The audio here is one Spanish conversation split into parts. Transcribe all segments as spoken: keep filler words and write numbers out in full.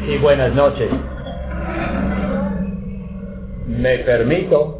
y buenas noches. Me permito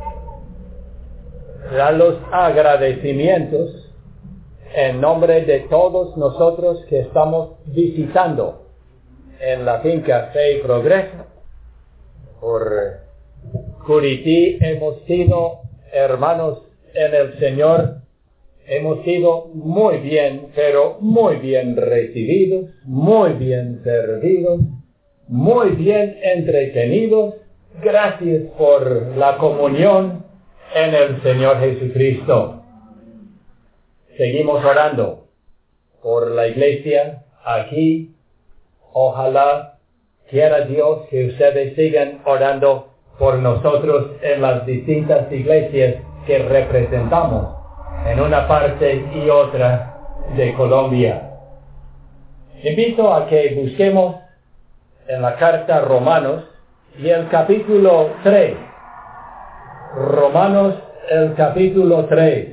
dar los agradecimientos en nombre de todos nosotros que estamos visitando en la finca Fe y Progreso. Por Curití hemos sido hermanos en el Señor. Hemos sido muy bien, pero muy bien recibidos, muy bien servidos, muy bien entretenidos. Gracias por la comunión en el Señor Jesucristo. Seguimos orando por la iglesia aquí. Ojalá quiera Dios que ustedes sigan orando por nosotros en las distintas iglesias que representamos en una parte y otra de Colombia. Invito a que busquemos en la carta a Romanos y el capítulo tres. Romanos, el capítulo tres.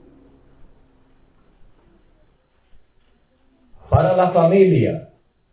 Para la familia.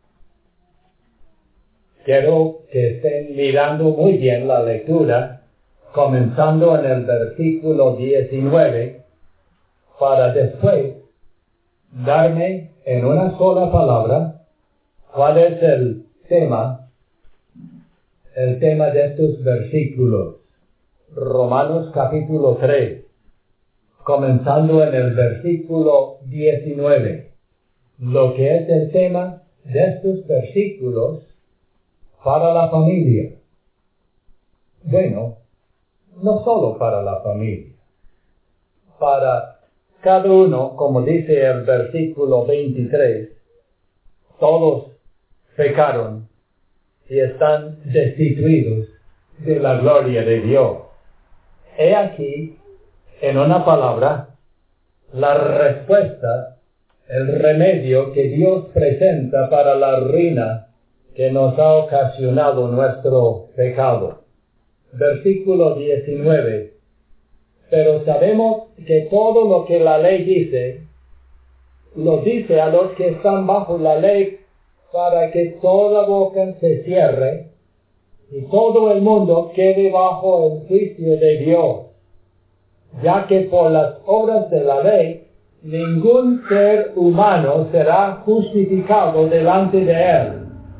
Quiero que estén mirando muy bien la lectura, comenzando en el versículo diecinueve, para después darme en una sola palabra cuál es el tema, el tema de estos versículos. Romanos capítulo tres, comenzando en el versículo diecinueve. Lo que es el tema de estos versículos para la familia. Bueno, no solo para la familia, para cada uno, como dice el versículo veintitrés, todos pecaron y están destituidos de la gloria de Dios. He aquí, en una palabra, la respuesta, el remedio que Dios presenta para la ruina que nos ha ocasionado nuestro pecado. Versículo diecinueve. Pero sabemos que todo lo que la ley dice, lo dice a los que están bajo la ley, para que toda boca se cierre y todo el mundo quede bajo el juicio de Dios, ya que por las obras de la ley ningún ser humano será justificado delante de él.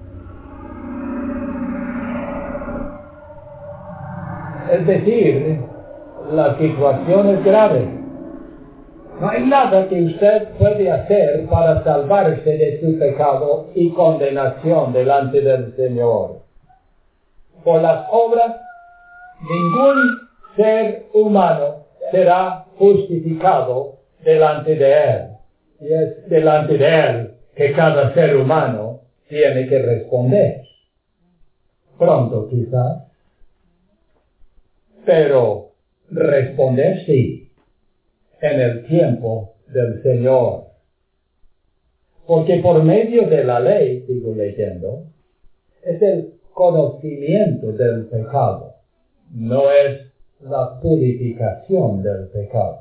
Es decir, la situación es grave. No hay nada que usted puede hacer para salvarse de su pecado y condenación delante del Señor. Por las obras, ningún ser humano será justificado delante de Él. Y es delante de Él que cada ser humano tiene que responder. Pronto quizás. Pero responder sí, en el tiempo del Señor. Porque por medio de la ley, sigo leyendo, es el conocimiento del pecado, no es la purificación del pecado.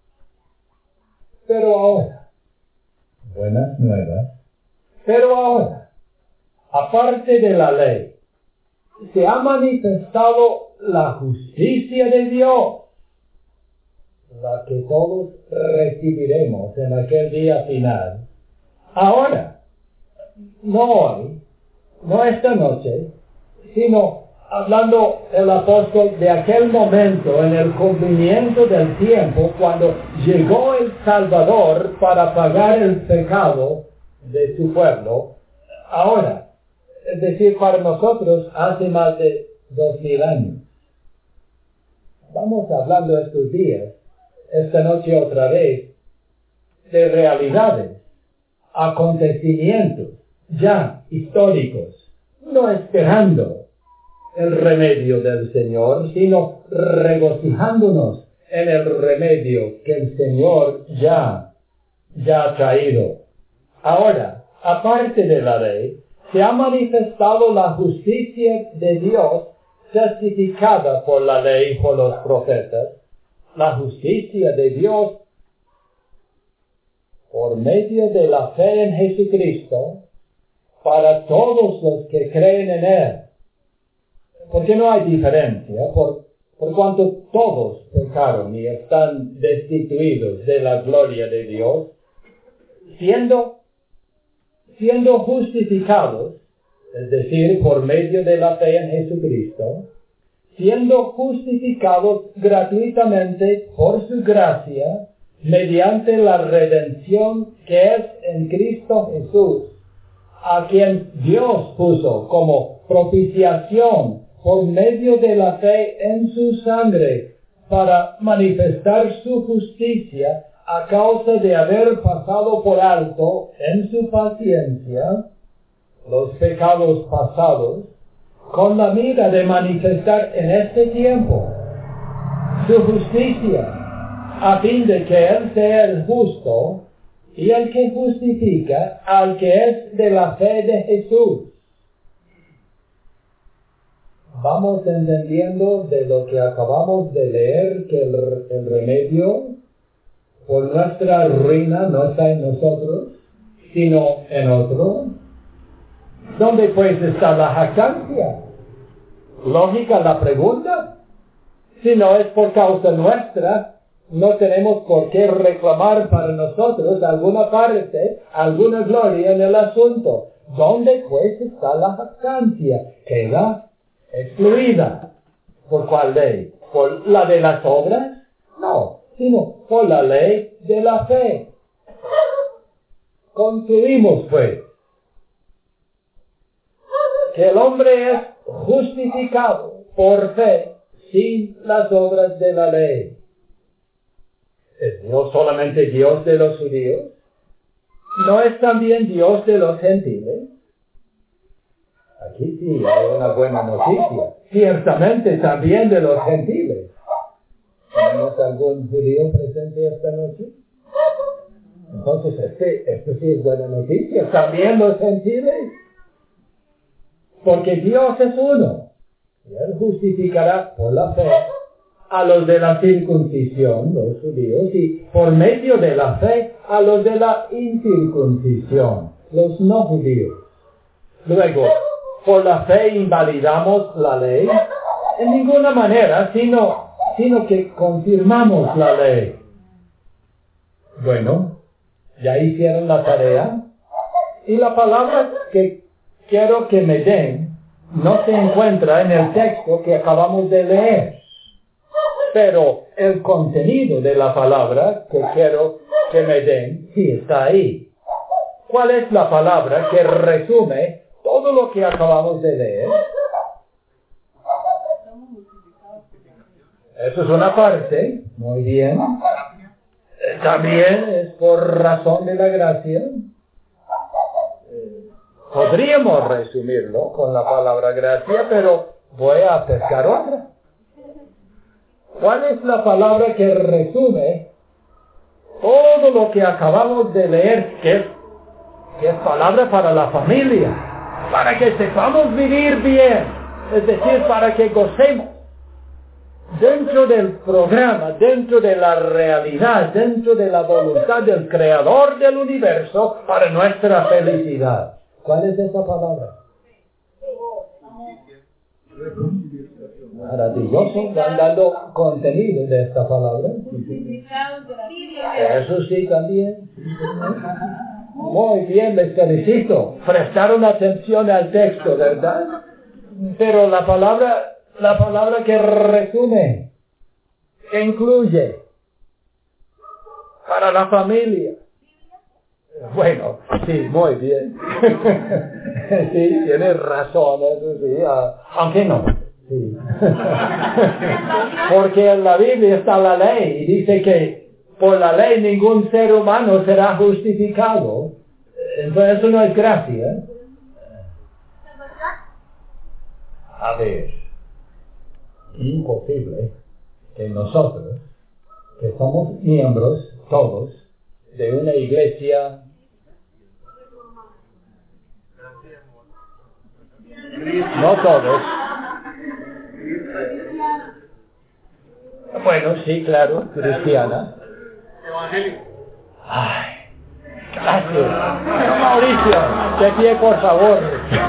Pero ahora, buenas nuevas, pero ahora, aparte de la ley, se ha manifestado la justicia de Dios, la que todos recibiremos en aquel día final. Ahora, no hoy, no esta noche, sino hablando el apóstol de aquel momento en el cumplimiento del tiempo cuando llegó el Salvador para pagar el pecado de su pueblo. Ahora, es decir, para nosotros hace más de dos mil años. Vamos hablando estos días, esta noche otra vez, de realidades, acontecimientos ya históricos, no esperando el remedio del Señor, sino regocijándonos en el remedio que el Señor ya, ya ha traído. Ahora, aparte de la ley, se ha manifestado la justicia de Dios testificada por la ley y por los profetas, la justicia de Dios por medio de la fe en Jesucristo para todos los que creen en Él. Porque no hay diferencia, por, por cuanto todos pecaron y están destituidos de la gloria de Dios, siendo, siendo justificados, es decir, por medio de la fe en Jesucristo, siendo justificados gratuitamente por su gracia, mediante la redención que es en Cristo Jesús, a quien Dios puso como propiciación por medio de la fe en su sangre, para manifestar su justicia a causa de haber pasado por alto en su paciencia los pecados pasados, con la mira de manifestar en este tiempo su justicia, a fin de que Él sea el justo y el que justifica al que es de la fe de Jesús. Vamos entendiendo de lo que acabamos de leer que el, el remedio por nuestra ruina no está en nosotros, sino en otro. ¿Dónde pues está la jactancia? Lógica la pregunta. Si no es por causa nuestra, no tenemos por qué reclamar para nosotros alguna parte, alguna gloria en el asunto. ¿Dónde pues está la jactancia? Queda excluida. ¿Por cuál ley? ¿Por la de las obras? No, sino por la ley de la fe. Concluimos pues que el hombre es justificado por fe sin las obras de la ley. ¿Es Dios solamente Dios de los judíos? ¿No es también Dios de los gentiles? Aquí sí hay una buena noticia. Ciertamente también de los gentiles. ¿Tenemos algún judío presente esta noche? Entonces, este, esto sí es buena noticia. También los gentiles. Porque Dios es uno. Y Él justificará por la fe a los de la circuncisión, los judíos, y por medio de la fe a los de la incircuncisión, los no judíos. Luego, por la fe invalidamos la ley en ninguna manera, sino, sino que confirmamos la ley. Bueno, ya hicieron la tarea, y la palabra que quiero que me den no se encuentra en el texto que acabamos de leer, pero el contenido de la palabra que quiero que me den sí está ahí. ¿Cuál es la palabra que resume todo lo que acabamos de leer? Eso es una parte, muy bien. También es por razón de la gracia. Podríamos resumirlo con la palabra gracia, pero voy a pescar otra. ¿Cuál es la palabra que resume todo lo que acabamos de leer, que es, que es palabra para la familia, para que sepamos vivir bien, es decir, para que gocemos dentro del programa, dentro de la realidad, dentro de la voluntad del Creador del universo para nuestra felicidad? ¿Cuál es esa palabra? Maravilloso, van dando contenido de esta palabra. Eso sí también. Muy bien, les felicito. Prestaron atención al texto, ¿verdad? Pero la palabra, la palabra que resume, que incluye para la familia. Bueno, sí, muy bien. Sí, tienes razón, eso sí, uh, aunque no. Sí. Porque en la Biblia está la ley y dice que por la ley ningún ser humano será justificado. Entonces eso no es gracia. A ver, imposible que nosotros, que somos miembros todos de una iglesia, no todos, bueno, sí, claro, cristiana. Ay, Gracias. Mauricio, de pie, por favor.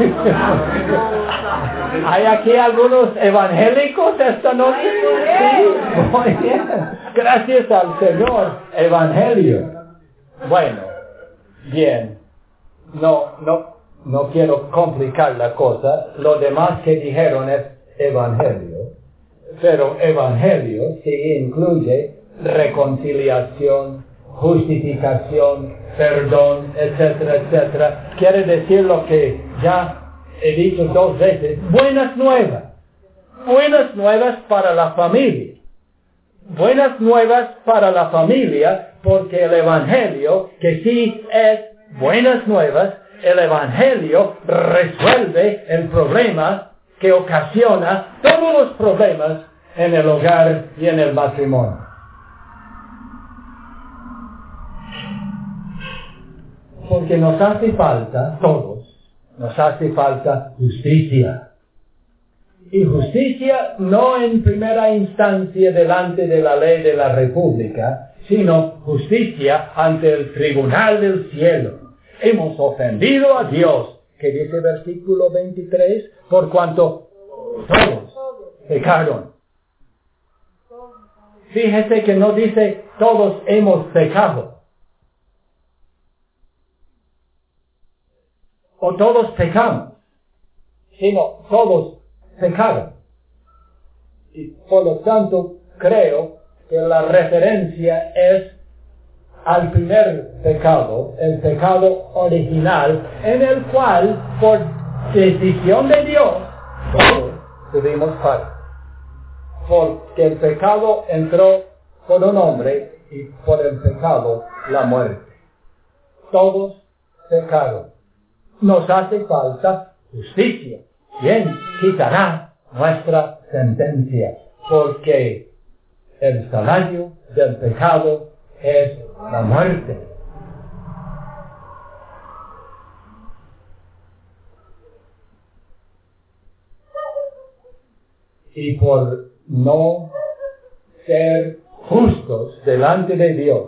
¿Hay aquí algunos evangélicos esta noche? Sí, muy bien. Gracias al Señor. Evangelio. Bueno, bien. No, no, no quiero complicar la cosa. Lo demás que dijeron es evangelio. Pero evangelio sí incluye reconciliación, justificación, perdón, etcétera, etcétera. Quiere decir lo que ya he dicho dos veces, buenas nuevas. Buenas nuevas para la familia. Buenas nuevas para la familia, porque el evangelio, que sí es buenas nuevas, el evangelio resuelve el problema que ocasiona todos los problemas en el hogar y en el matrimonio. Porque nos hace falta, todos, nos hace falta justicia. Y justicia no en primera instancia delante de la ley de la República, sino justicia ante el tribunal del cielo. Hemos ofendido a Dios, que dice versículo veintitrés, por cuanto todos pecaron. Fíjese que no dice todos hemos pecado. O todos pecamos, sino todos pecaron. Y por lo tanto creo que la referencia es al primer pecado, el pecado original, en el cual por decisión de Dios todos tuvimos parte. Porque el pecado entró por un hombre y por el pecado la muerte. Todos pecaron. Nos hace falta justicia. ¿Quién quitará nuestra sentencia? Porque el salario del pecado es la muerte. Y por no ser justos delante de Dios,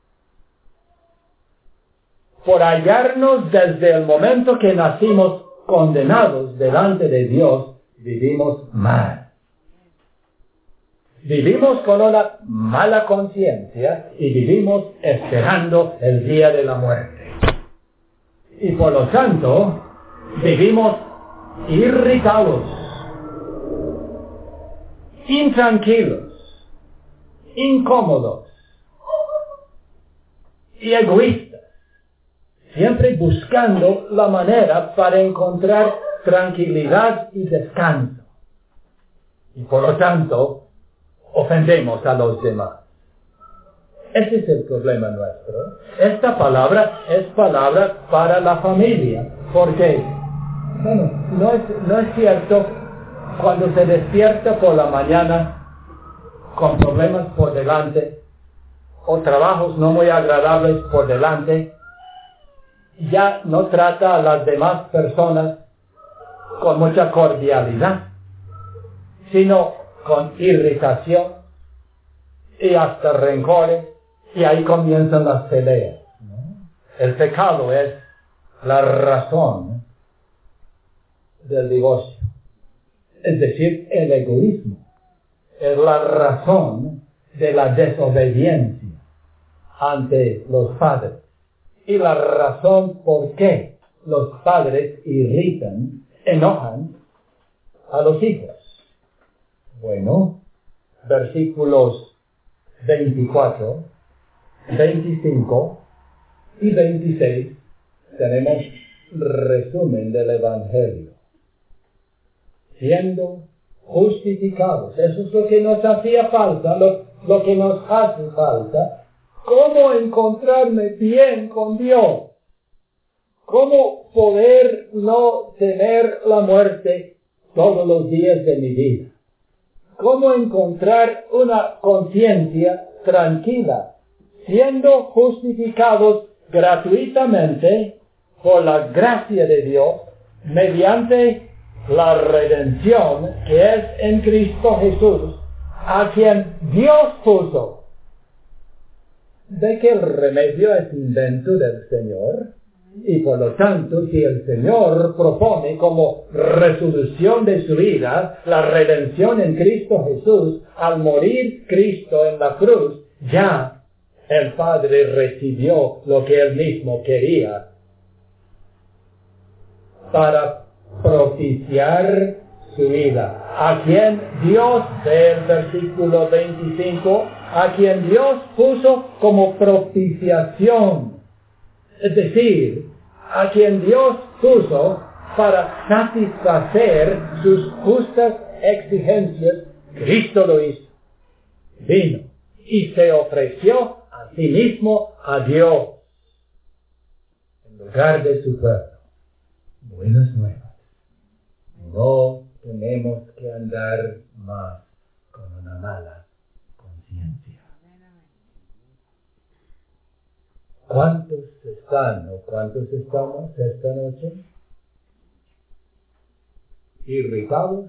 por hallarnos desde el momento que nacimos condenados delante de Dios, vivimos mal. Vivimos con una mala conciencia y vivimos esperando el día de la muerte. Y por lo tanto, vivimos irritados, intranquilos, incómodos y egoístas, siempre buscando la manera para encontrar tranquilidad y descanso. Y por lo tanto, ofendemos a los demás. Ese es el problema nuestro. Esta palabra es palabra para la familia, porque, bueno, no es, no es cierto cuando se despierta por la mañana con problemas por delante, o trabajos no muy agradables por delante, ya no trata a las demás personas con mucha cordialidad, sino con irritación y hasta rencores, y ahí comienzan las peleas. El pecado es la razón del divorcio, es decir, el egoísmo es la razón de la desobediencia ante los padres. Y la razón por qué los padres irritan, enojan a los hijos. Bueno, versículos veinticuatro, veinticinco y veintiséis tenemos resumen del Evangelio. Siendo justificados, eso es lo que nos hacía falta, lo, lo que nos hace falta. ¿Cómo encontrarme bien con Dios? ¿Cómo poder no temer la muerte todos los días de mi vida? ¿Cómo encontrar una conciencia tranquila, siendo justificados gratuitamente por la gracia de Dios, mediante la redención que es en Cristo Jesús, a quien Dios puso de que el remedio es invento del Señor, y por lo tanto, si el Señor propone como resolución de su vida la redención en Cristo Jesús, al morir Cristo en la cruz, ya el Padre recibió lo que Él mismo quería para propiciar su vida. A quien Dios, del versículo veinticinco, a quien Dios puso como propiciación. Es decir, a quien Dios puso para satisfacer sus justas exigencias, Cristo lo hizo. Vino y se ofreció a sí mismo a Dios en lugar de su pueblo. Buenas nuevas. No tenemos que andar más con una mala conciencia. ¿Cuántos están o cuántos estamos esta noche irritados,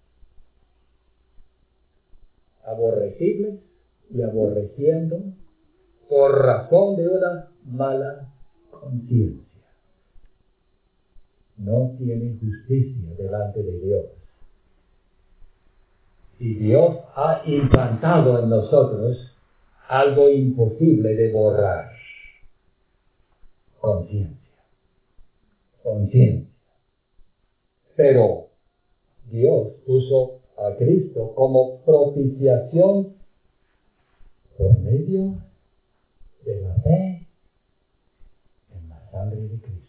aborrecibles y aborreciendo por razón de una mala conciencia? No tiene justicia delante de Dios. Y Dios ha implantado en nosotros algo imposible de borrar. Conciencia. Conciencia. Pero Dios puso a Cristo como propiciación por medio de la fe en la sangre de Cristo,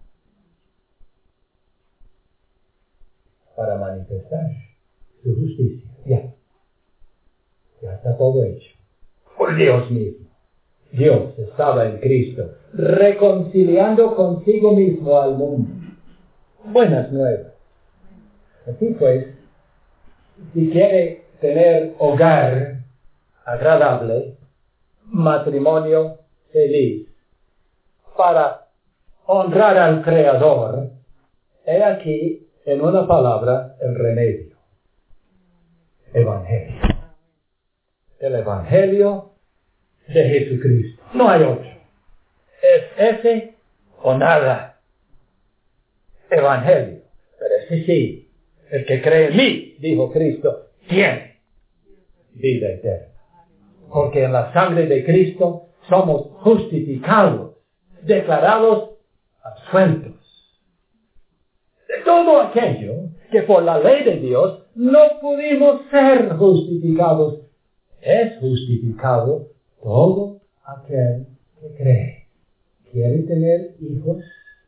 para manifestar su justicia. Ya. Ya está todo hecho. Por Dios mismo. Dios estaba en Cristo, reconciliando consigo mismo al mundo. Buenas nuevas. Así pues, si quiere tener hogar agradable, matrimonio feliz, para honrar al Creador, he aquí, en una palabra, el remedio. Evangelio. El Evangelio de Jesucristo. No hay otro. Es ese o nada. Evangelio. Pero ese sí. El que cree en mí, dijo Cristo, tiene vida eterna. Porque en la sangre de Cristo somos justificados, declarados absueltos de todo aquello que por la ley de Dios no pudimos ser justificados. Es justificado todo aquel que cree. ¿Quiere tener hijos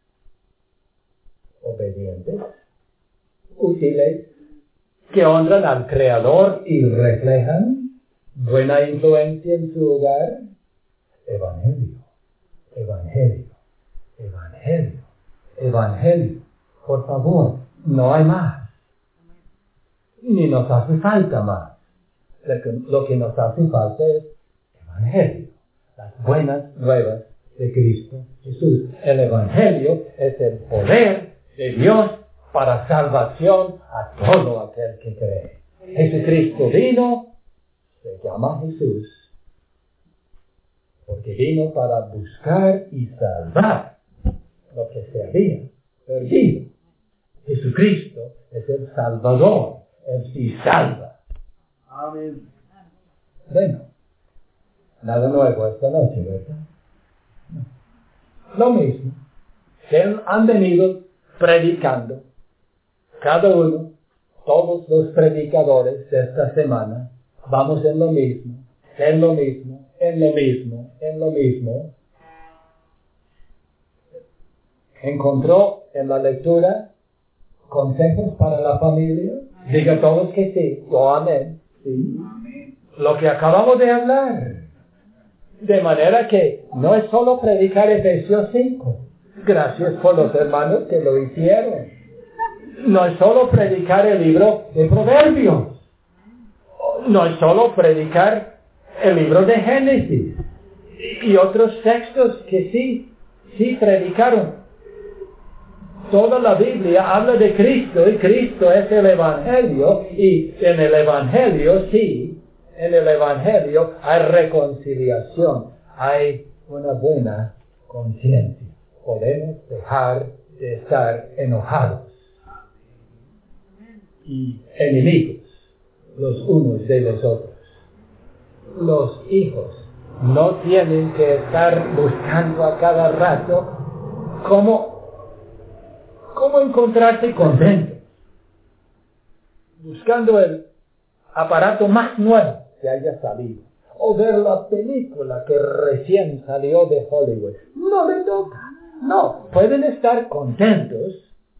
obedientes, útiles, que honran al Creador y reflejan buena influencia en su hogar? Evangelio, Evangelio, Evangelio, Evangelio. Por favor, no hay más. Ni nos hace falta más. Lo que, lo que nos hace falta es Evangelio, las buenas nuevas de Cristo Jesús. El Evangelio es el poder de Dios para salvación a todo aquel que cree. Jesucristo vino, se llama Jesús, porque vino para buscar y salvar lo que se había perdido. Jesucristo es el Salvador, Él sí salva. Amén. Bueno, nada nuevo esta noche, ¿verdad? No. Lo mismo que han venido predicando, cada uno, todos los predicadores de esta semana, vamos en lo mismo, en lo mismo, en lo mismo, en lo mismo. ¿Encontró en la lectura consejos para la familia? Diga todos que sí, o amén. Sí. Lo que acabamos de hablar. De manera que no es solo predicar Efesios cinco. Gracias por los hermanos que lo hicieron. No es solo predicar el libro de Proverbios. No es solo predicar el libro de Génesis. Y otros textos que sí, sí predicaron. Toda la Biblia habla de Cristo y Cristo es el Evangelio, y en el Evangelio, sí, en el Evangelio hay reconciliación, hay una buena conciencia. Podemos dejar de estar enojados y enemigos los unos de los otros. Los hijos no tienen que estar buscando a cada rato cómo, cómo encontrarse contentos, buscando el aparato más nuevo que haya salido, o ver la película que recién salió de Hollywood. No le toca. No, pueden estar contentos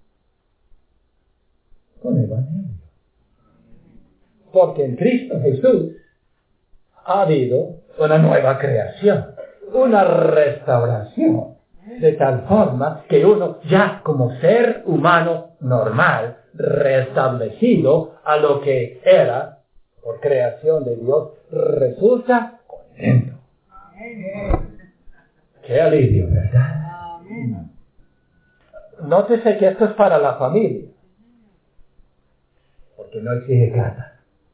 con el Evangelio. Porque en Cristo Jesús ha habido una nueva creación, una restauración, de tal forma que uno ya como ser humano normal, restablecido a lo que era por creación de Dios, resulta contento. Qué alivio, ¿verdad? Nótese que esto es para la familia, porque no exige plata.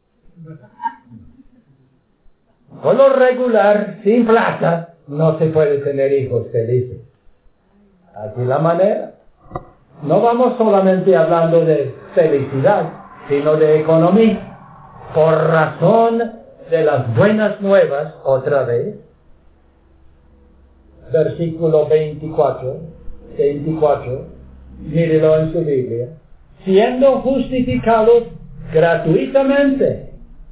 Por lo regular, sin plata, no se puede tener hijos felices. Aquí la manera. No vamos solamente hablando de felicidad, sino de economía. Por razón de las buenas nuevas, otra vez, versículo veinticuatro, veinticuatro, mírelo en su Biblia, siendo justificados gratuitamente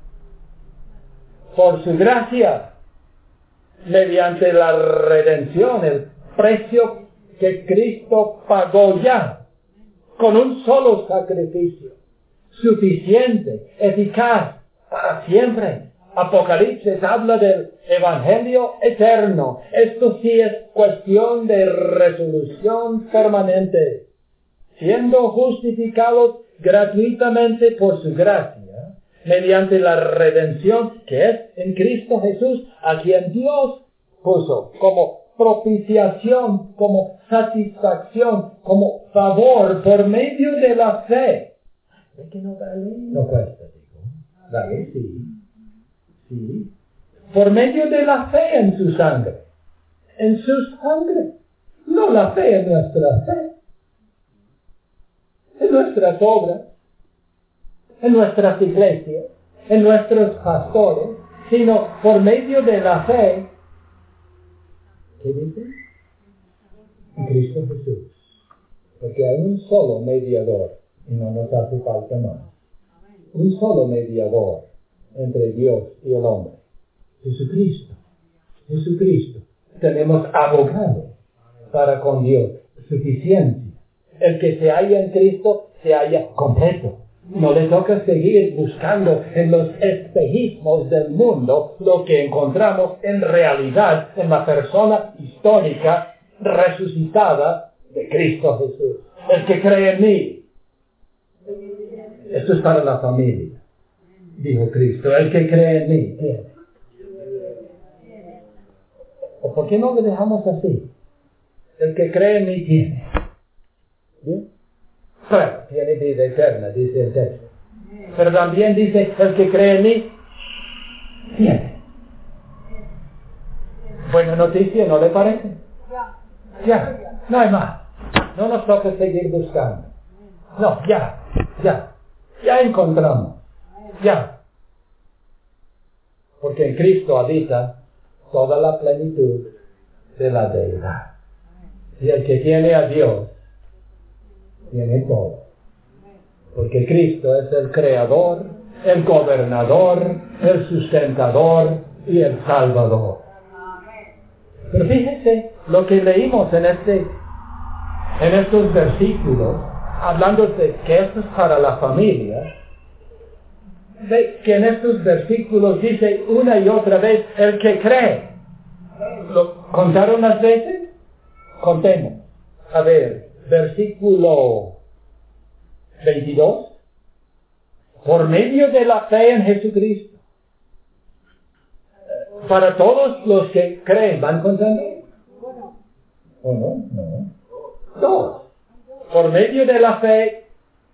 por su gracia, mediante la redención, el precio que Cristo pagó ya, con un solo sacrificio, suficiente, eficaz, para siempre. Apocalipsis habla del Evangelio eterno. Esto sí es cuestión de resolución permanente. Siendo justificados gratuitamente por su gracia, mediante la redención que es en Cristo Jesús, a quien Dios puso como propiciación, como satisfacción, como favor por medio de la fe. ¿Es que no vale? No cuesta, digo. Vale, sí. Sí. Por medio de la fe en su sangre. En su sangre. No la fe en nuestra fe. En nuestras obras. En nuestras iglesias. En nuestros pastores. Sino por medio de la fe. ¿Qué dice? En Cristo Jesús. Porque hay un solo mediador. Y no nos hace falta más. Un solo mediador entre Dios y el hombre. Jesucristo. Jesucristo. Tenemos abogado para con Dios. Suficiencia. El que se halla en Cristo se halla completo. No le toca seguir buscando en los espejismos del mundo lo que encontramos en realidad en la persona histórica resucitada de Cristo Jesús. El que cree en mí. Esto es para la familia, dijo Cristo. El que cree en mí tiene. ¿O por qué no le dejamos así? El que cree en mí tiene. ¿Bien? Bueno, tiene vida eterna, dice el texto. Pero también dice, el que cree en mí tiene. Buena noticia, ¿no le parece? Ya, no hay más. No nos toca seguir buscando. No, ya, ya. Ya encontramos, ya. Porque en Cristo habita toda la plenitud de la deidad. Y el que tiene a Dios, tiene todo. Porque Cristo es el creador, el gobernador, el sustentador y el salvador. Pero fíjese lo que leímos en este, en estos versículos, hablando de que esto es para la familia, de que en estos versículos dice una y otra vez, el que cree. ¿Lo contaron las veces? Contemos. A ver, versículo veintidós. Por medio de la fe en Jesucristo. Para todos los que creen, ¿van contando? ¿O no? No. Todos. Por medio de la fe,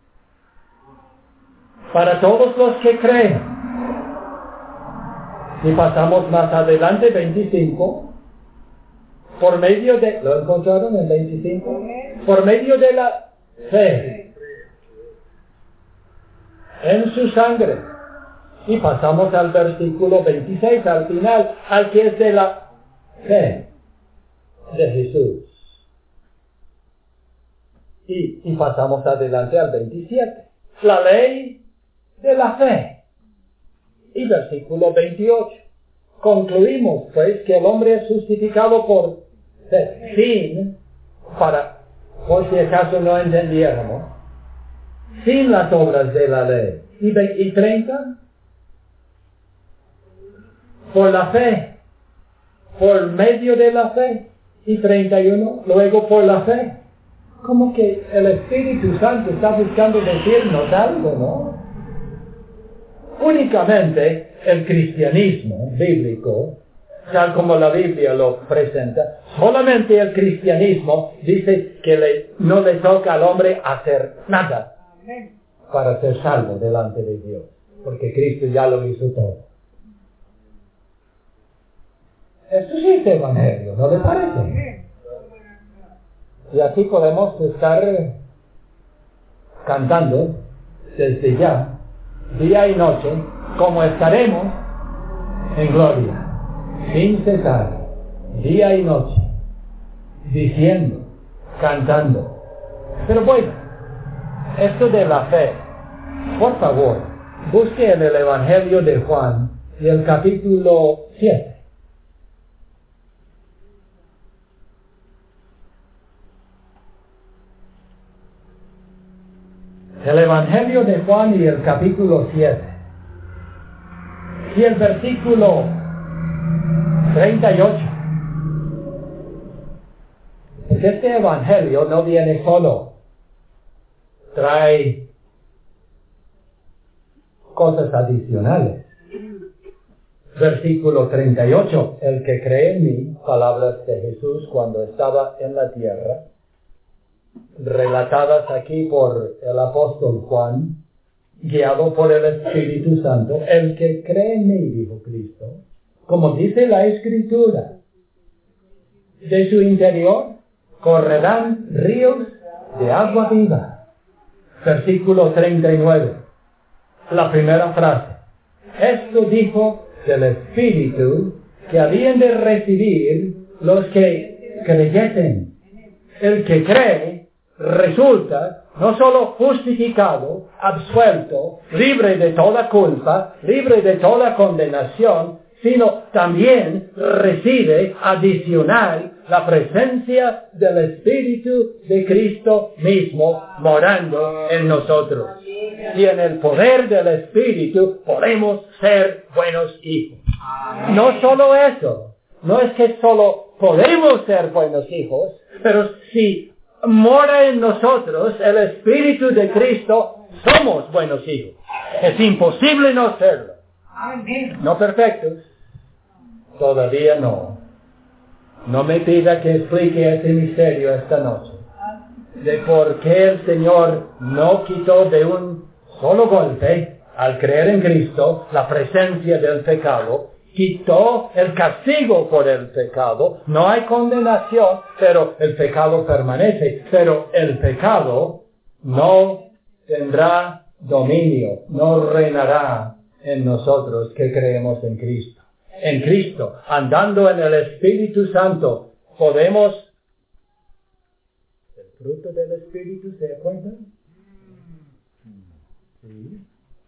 para todos los que creen. Y pasamos más adelante, veinticinco, Por medio de... ¿Lo encontraron en veinticinco? Por medio de la fe en su sangre. Y pasamos al versículo veintiséis, al final, al que es de la fe de Jesús. Y, y pasamos adelante al veintisiete. La ley de la fe. Y versículo veintiocho. Concluimos, pues, que el hombre es justificado por fe, sin, para, por si acaso no entendiéramos, sin las obras de la ley. Y, y treinta, por la fe, por medio de la fe. Y treinta y uno, luego por la fe. Como que el Espíritu Santo está buscando decirnos algo, ¿no? Únicamente el cristianismo bíblico, tal como la Biblia lo presenta, solamente el cristianismo dice que le, no le toca al hombre hacer nada para ser salvo delante de Dios, porque Cristo ya lo hizo todo. Esto sí es evangelio, ¿no le parece? Y así podemos estar cantando desde ya, día y noche, como estaremos en gloria, sin cesar, día y noche, diciendo, cantando. Pero bueno, esto de la fe, por favor, busque en el Evangelio de Juan y el capítulo siete. El Evangelio de Juan y el capítulo siete. Y el versículo treinta y ocho. Este Evangelio no viene solo. Trae cosas adicionales. Versículo treinta y ocho. El que cree en mí, palabras de Jesús cuando estaba en la tierra, relatadas aquí por el apóstol Juan, guiado por el Espíritu Santo. El que cree en mí, dijo Cristo, como dice la Escritura, de su interior correrán ríos de agua viva. Versículo treinta y nueve, la primera frase. Esto dijo del Espíritu que habían de recibir los que creyesen. El que cree resulta no solo justificado, absuelto, libre de toda culpa, libre de toda condenación, sino también recibe adicional la presencia del Espíritu de Cristo mismo morando en nosotros. Y en el poder del Espíritu podemos ser buenos hijos. No solo eso, no es que solo podemos ser buenos hijos, pero si mora en nosotros el Espíritu de Cristo, somos buenos hijos. Es imposible no serlo. No perfectos. Todavía no. No me pida que explique ese misterio esta noche. De por qué el Señor no quitó de un solo golpe, al creer en Cristo, la presencia del pecado. Quitó el castigo por el pecado. No hay condenación, pero el pecado permanece. Pero el pecado no tendrá dominio, no reinará en nosotros que creemos en Cristo. En Cristo, andando en el Espíritu Santo, podemos... ¿El fruto del Espíritu se acuerdan? Sí.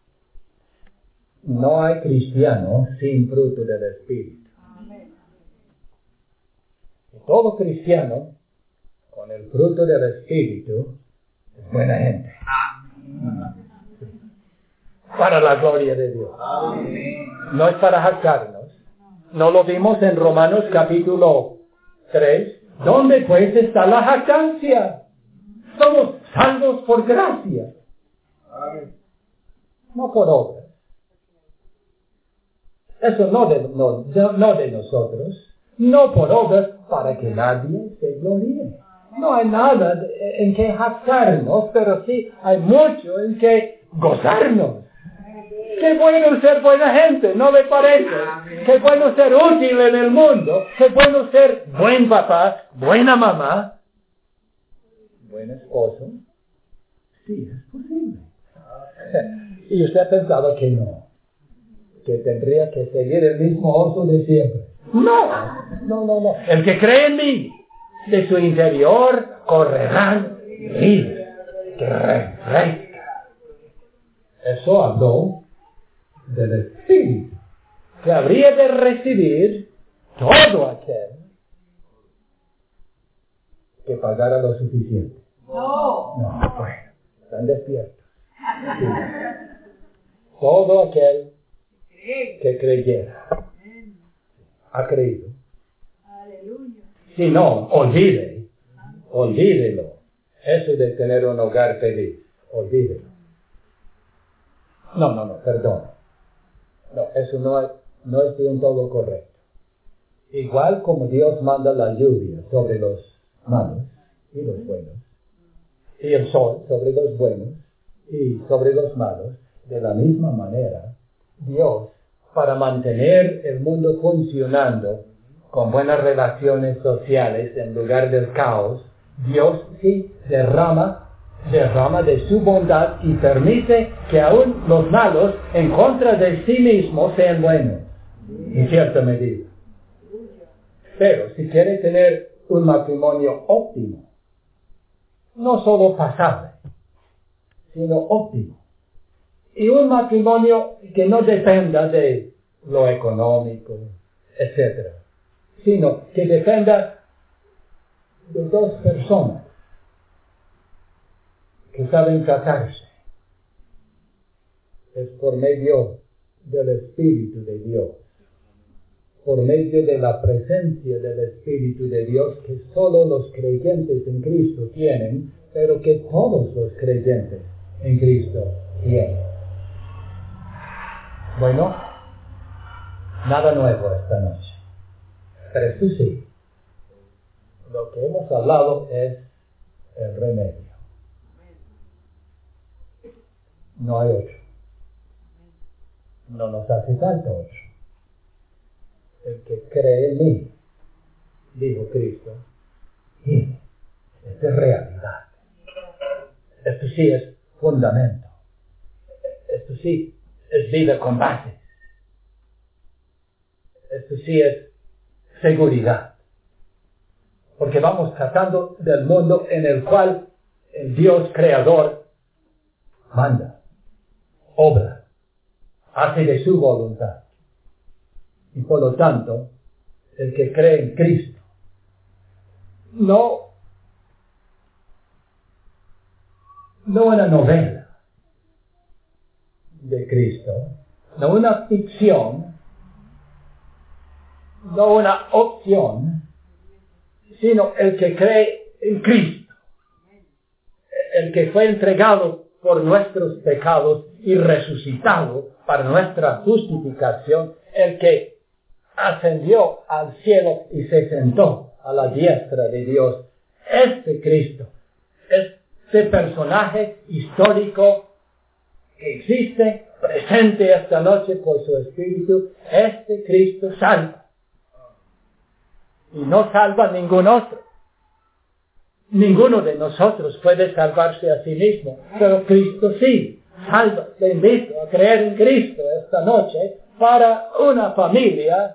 No hay cristiano sin fruto del Espíritu. Y todo cristiano con el fruto del Espíritu es buena gente. Para la gloria de Dios. No es para jactarnos. ¿No lo vimos en Romanos capítulo tres? ¿Dónde pues está la jactancia? Somos salvos por gracia. No por obras. Eso no de, no, no de nosotros. No por obras para que nadie se gloríe. No hay nada de, en que jactarnos, pero sí hay mucho en que gozarnos. Qué bueno ser buena gente, ¿no le parece? Qué bueno ser útil en el mundo. Qué bueno ser buen papá, buena mamá, buen esposo. Sí, es posible. Y usted pensaba que no, que tendría que seguir el mismo oso de siempre. No, no, no, no. El que cree en mí, de su interior correrán ríos que refrescan. Eso habló del Espíritu, que habría de recibir todo aquel que pagara lo suficiente. No. No, bueno, están despiertos. Sí. Todo aquel que creyera, ha creído. Si no, olvide, olvídelo. Eso de tener un hogar feliz, olvídelo. No, no, no, perdón. No, eso no es, no es de un todo correcto. Igual como Dios manda la lluvia sobre los malos y los buenos, y el sol sobre los buenos y sobre los malos, de la misma manera, Dios, para mantener el mundo funcionando con buenas relaciones sociales en lugar del caos, Dios sí derrama, derrama de su bondad y permite que aún los malos en contra de sí mismos sean buenos, en cierta medida. Pero si quiere tener un matrimonio óptimo, no solo pasable, sino óptimo, y un matrimonio que no dependa de lo económico, etcétera, sino que dependa de dos personas que saben tratarse. Es por medio del Espíritu de Dios, por medio de la presencia del Espíritu de Dios que solo los creyentes en Cristo tienen, pero que todos los creyentes en Cristo tienen. Bueno, nada nuevo esta noche, pero esto sí, lo que hemos hablado es el remedio. No hay otro. No nos hace falta otro. El que cree en mí, dijo Cristo, y esto es realidad. Esto sí es fundamento. Esto sí es vida con bases. Esto sí es seguridad. Porque vamos tratando del mundo en el cual el Dios creador manda, obra, hace de su voluntad. Y por lo tanto, el que cree en Cristo, no, no una novela de Cristo, no una ficción, no una opción, sino el que cree en Cristo, el que fue entregado por nuestros pecados y resucitado para nuestra justificación, el que ascendió al cielo y se sentó a la diestra de Dios. Este Cristo, este personaje histórico que existe, presente esta noche por su Espíritu, este Cristo salva. Y no salva ningún otro. Ninguno de nosotros puede salvarse a sí mismo, pero Cristo sí salva. Le invito a creer en Cristo esta noche para una familia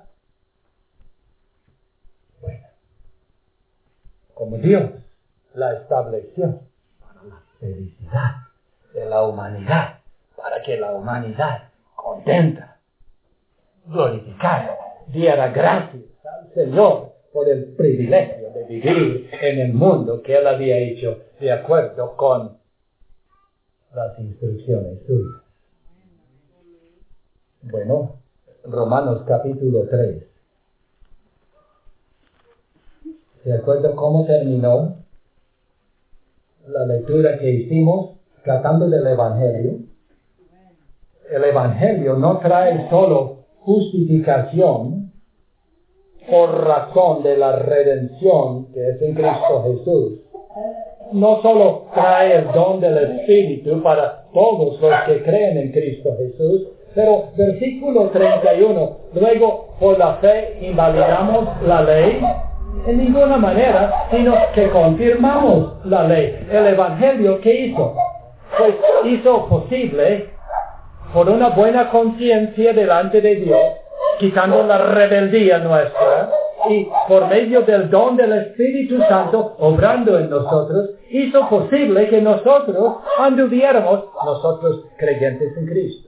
buena, como Dios la estableció para la felicidad de la humanidad, para que la humanidad contenta, glorificara, diera gracias al Señor por el privilegio de vivir en el mundo que Él había hecho de acuerdo con las instrucciones suyas. Bueno, Romanos capítulo tres. ¿Se acuerdan cómo terminó la lectura que hicimos tratando del Evangelio? El Evangelio no trae solo justificación por razón de la redención que es en Cristo Jesús. No solo trae el don del Espíritu para todos los que creen en Cristo Jesús, Pero versículo treinta y uno, luego por la fe invalidamos la ley, en ninguna manera, sino que confirmamos la ley. El Evangelio, ¿qué hizo? Pues hizo posible, por una buena conciencia delante de Dios, quitando la rebeldía nuestra, y por medio del don del Espíritu Santo, obrando en nosotros, hizo posible que nosotros anduviéramos, nosotros creyentes en Cristo.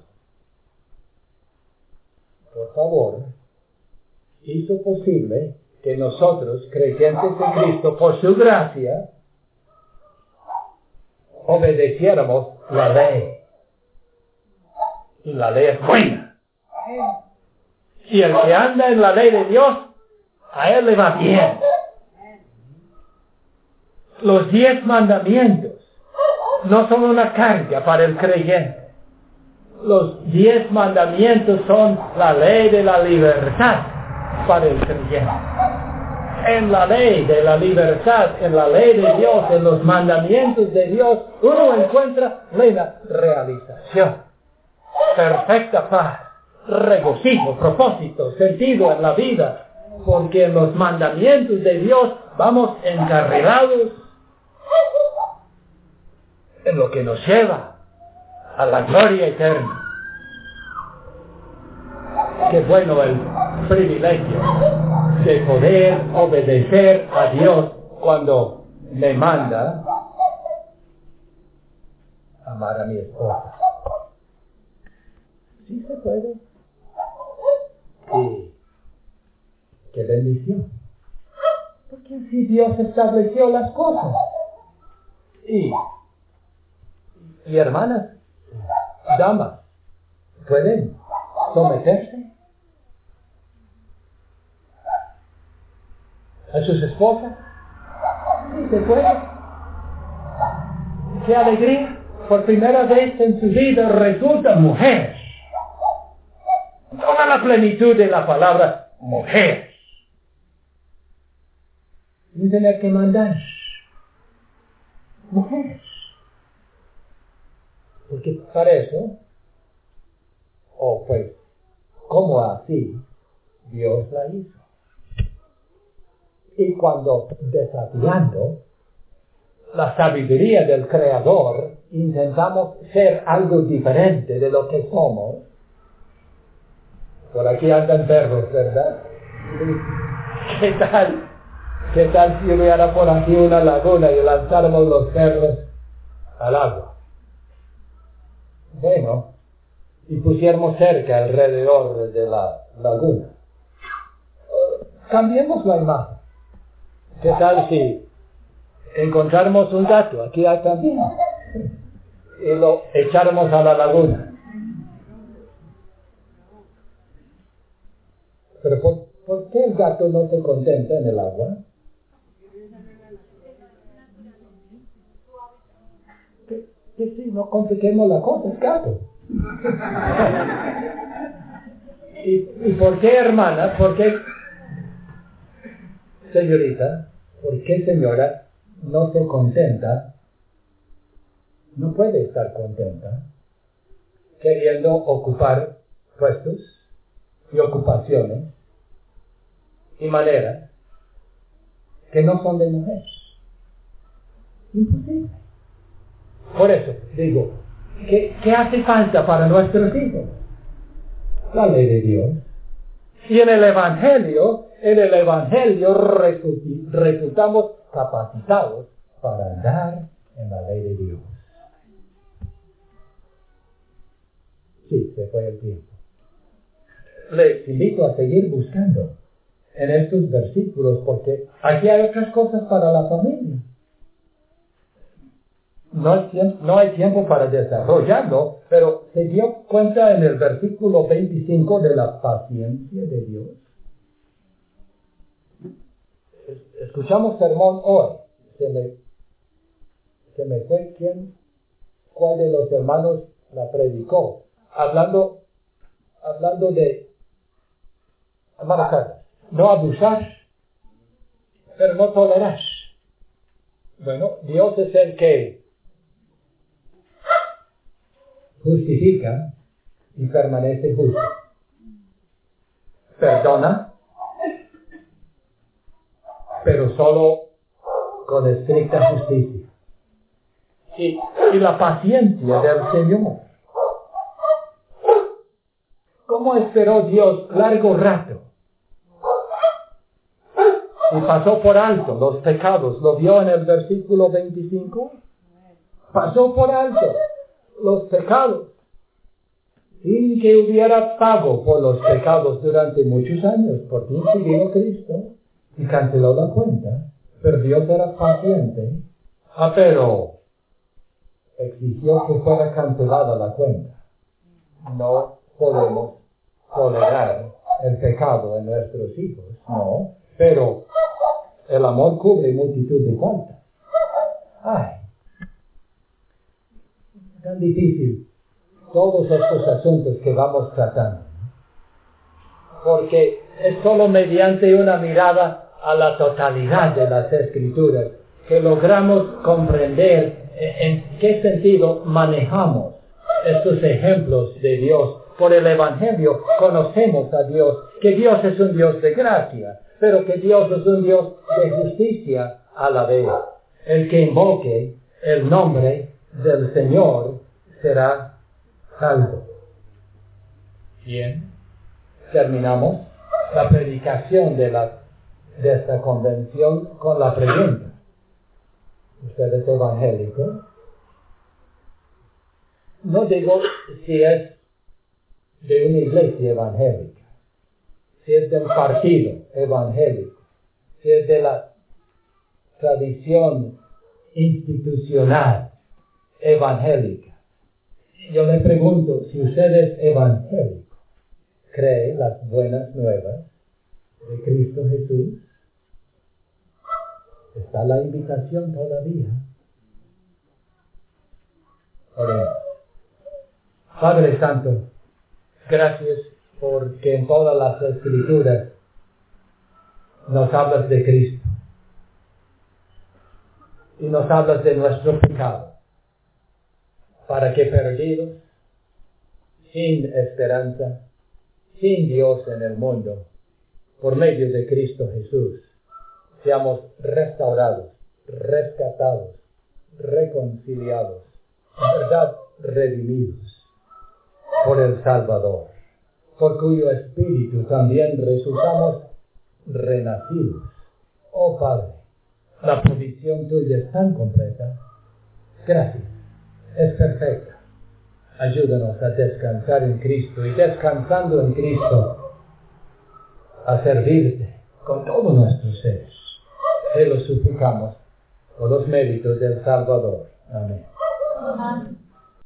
Por favor, hizo posible que nosotros, creyentes en Cristo, por su gracia, obedeciéramos la ley. Y la ley es buena. Y el que anda en la ley de Dios, a él le va bien. Los diez mandamientos no son una carga para el creyente. Los diez mandamientos son la ley de la libertad para el creyente. En la ley de la libertad, en la ley de Dios, en los mandamientos de Dios, uno encuentra plena realización, perfecta paz, regocijo, propósito, sentido en la vida, porque en los mandamientos de Dios vamos encarrilados en lo que nos lleva a la gloria eterna. Qué bueno el privilegio de poder obedecer a Dios cuando me manda amar a mi esposa. Sí se puede. Y qué bendición. Porque así Dios estableció las cosas. Y, y hermanas, damas, ¿pueden someterse a sus esposas? Sí, se puede. ¡Qué alegría! Por primera vez en su vida resulta mujer. Toda la plenitud de la palabra mujer. Sin tener que mandar. Mujer. Porque para eso, o pues, ¿cómo así Dios la hizo? Y cuando, desafiando la sabiduría del Creador, intentamos ser algo diferente de lo que somos, por aquí andan perros, ¿verdad? ¿Qué tal? ¿Qué tal si hubiera por aquí una laguna y lanzáramos los perros al agua? Bueno, y pusiéramos cerca alrededor de la laguna. Cambiemos la imagen. ¿Qué tal si encontráramos un gato? Aquí hay también. Y lo echáramos a la laguna. Pero ¿por, ¿por qué el gato no se contenta en el agua? Que, que si no compliquemos la cosa, es gato. ¿Y, ¿Y por qué, hermana? ¿Por qué, señorita? ¿Por qué, señora, no se contenta? No puede estar contenta queriendo ocupar puestos y ocupaciones y maneras que no son de mujer. Imposible. Por eso digo, ¿qué, ¿qué hace falta para nuestros hijos? La ley de Dios. Y en el Evangelio, en el Evangelio resulti, resultamos capacitados para andar en la ley de Dios. Sí, se fue el tiempo. Les invito a seguir buscando en estos versículos porque aquí hay otras cosas para la familia. No hay tiempo, no hay tiempo para desarrollarlo, pero se dio cuenta en el versículo veinticinco de la paciencia de Dios. Escuchamos sermón hoy. Se me, se me fue quién, cuál de los hermanos la predicó. Hablando, hablando de, hermano Carlos, no abusar, pero no tolerar. Bueno, Dios es el que justifica y permanece justo. Perdona, pero solo con estricta justicia. Y, y la paciencia del Señor. ¿Cómo esperó Dios largo rato? Y pasó por alto los pecados. ¿Lo vio en el versículo veinticinco? Pasó por alto los pecados. Sin que hubiera pago por los pecados durante muchos años. Por fin vino Cristo y canceló la cuenta. Pero Dios era paciente. Ah, pero exigió que fuera cancelada la cuenta. No podemos tolerar el pecado en nuestros hijos, no. Pero el amor cubre multitud de faltas. Ay, tan difícil todos estos asuntos que vamos tratando. Porque es solo mediante una mirada a la totalidad de las Escrituras que logramos comprender en qué sentido manejamos estos ejemplos de Dios. Por el Evangelio conocemos a Dios, que Dios es un Dios de gracia, pero que Dios es un Dios de justicia a la vez. El que invoque el nombre del Señor será salvo. Bien, terminamos la predicación de, la, de esta convención con la pregunta. ¿Usted es evangélico? No digo si es de una iglesia evangélica, si es de un partido evangélico, si es de la tradición institucional evangélica. Yo le pregunto, si usted es evangélico, ¿cree las buenas nuevas de Cristo Jesús? Está la invitación todavía. Oremos. Padre Santo, gracias porque en todas las Escrituras nos hablas de Cristo y nos hablas de nuestro pecado, para que perdidos, sin esperanza, sin Dios en el mundo, por medio de Cristo Jesús, seamos restaurados, rescatados, reconciliados, en verdad redimidos por el Salvador, por cuyo Espíritu también resultamos renacidos. Oh Padre, la provisión tuya es tan completa. Gracias, es perfecta. Ayúdanos a descansar en Cristo y descansando en Cristo, a servirte con todo nuestro ser. Te lo suplicamos por los méritos del Salvador. Amén. Amén.